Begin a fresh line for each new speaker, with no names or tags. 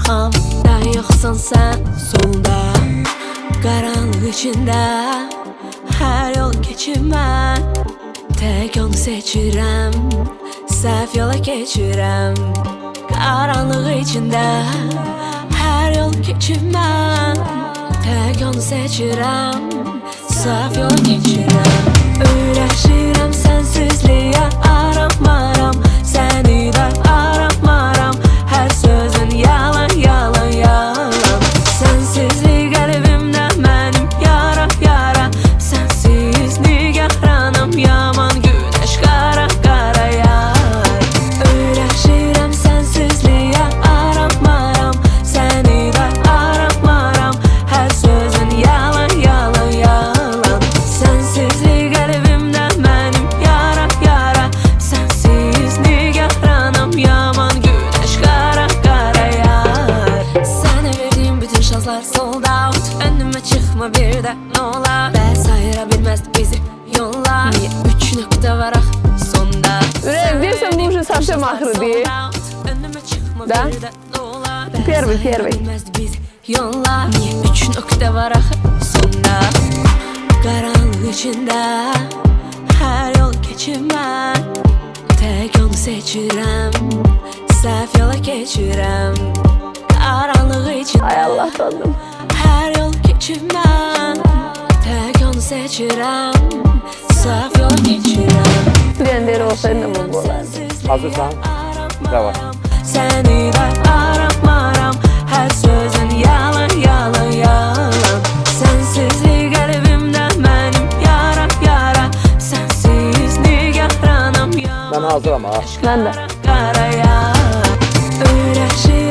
ham da yoxsan sən solda. Qaranlıq içində hər yol keçirəm, tək onu seçirəm, səhv yola keçirəm. Qaranlıq içində hər yol keçirəm, tək onu seçirəm, səhv yola keçirəm. Öyrəşirəm sənsizliyə, aramaram səni də aramaram. Hər sözün yalan, yalan, yalan. Sənsizlik qəlbimdə mənim yara, yara. Sənsiz nigaranam, yaman günəş qara, qara yar. Öyrəşirəm sənsizliyə, aramaram səni də aramaram. Hər sözün yalan, yalan, yalan. Sənsizlik qəlbimdə mənim yara, yara. Sənsiz nigaranam, yaman günəş qara, qara yar. Sənə verdiyim bütün şanslar sold out. Önümə çıxma bir də nolar. Bəs ayıra bilməzdi bizi yollar. Niyə 3 nöqtə var ax sonda?
Ürək, deyirsən bu уже совсем axırı deyil. Да? Первый.
Yollar, niyə 3 nöqtə var axı sonda? Qaranlıq içində hər yol keçirəm, tək onu seçirəm, səhv yola keçirəm. Qaranlıq içində
Ay Allah tanrım.
hər yol keçirəm, tək onu seçirəm, səhv yola keçirəm.
Stüdyenleri olsaydı da bu olardı.
Hazırsan? Devam.
Səni də aramaram, hər sözün yalan, yalan, yalan. Sənsizlik qəlbimdə mənim yara, yara. Sənsiz nigaranam, yaman
Ben hazıram ha.
Ben de.
qara yar. Öyrəşirəm